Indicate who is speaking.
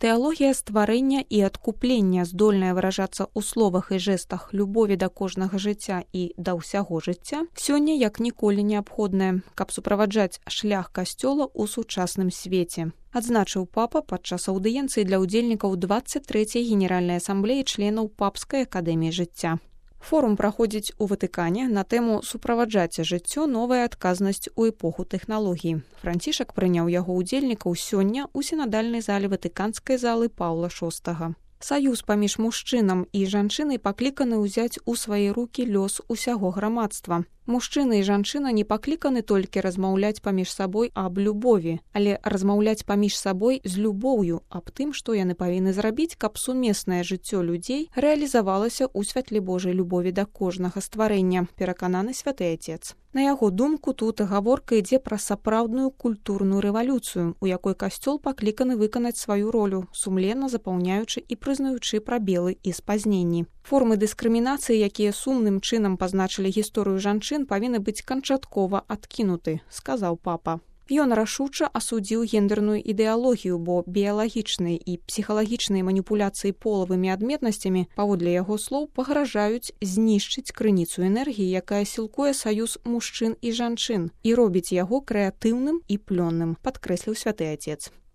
Speaker 1: Тэалогія стварэння і адкуплення, здольная выражацца ў словах і жэстах любові да кожнага жыцця і да ўсяго жыцця, сёння як ніколі неабходная, каб суправаджаць шлях касцёла ў сучасным свеце. Адзначыў папа падчас аўдыенцыі для ўдзельнікаў 23-й Генеральнай асамблеі членаў Папскай акадэміі жыцця. Форум праходзіць у Ватыкане на тэму «Суправаджаць жыццё. Новая адказнасць у эпоху тэхналогій». Францішак прыняў яго ўдзельнікаў сёння ў сінадальнай зале ватыканскай залы Паўла VI. Саюз паміж мужчынам і жанчынай пакліканы ўзяць у свае рукі лёс усяго грамадства. Мужчына і жанчына не пакліканы толькі размаўляць паміж сабой аб любові, але размаўляць паміж сабой з любоўю аб тым, што яны павінны зрабіць, каб сумеснае жыццё людзей рэалізавалася ў святле Божай любові да кожнага стварэння, перакананы святы Отец. На яго думку, тут гаворка ідзе пра сапраўдную культурную рэвалюцыю, у якой касцёл пакліканы выканаць сваю ролю, сумленна запаўняючы і прызнаючы прабелы і спазненні. Формы дыскрымінацыі, якія сумным чынам пазначылі гісторыю жанчын, павінны быць канчаткова адкінуты, сказаў папа. Ён рашуча асудзіў гендерную ідэалогію, бо біялагічныя і псіхалагічныя маніпуляцыі полавымі адметнасцямі, паводле яго слоў, пагражаюць знішчыць крыніцу энергіі, якая сілкуе саюз мужчын і жанчын і робіць яго крэатыўным і плённым, падкрэсліў святы Отец.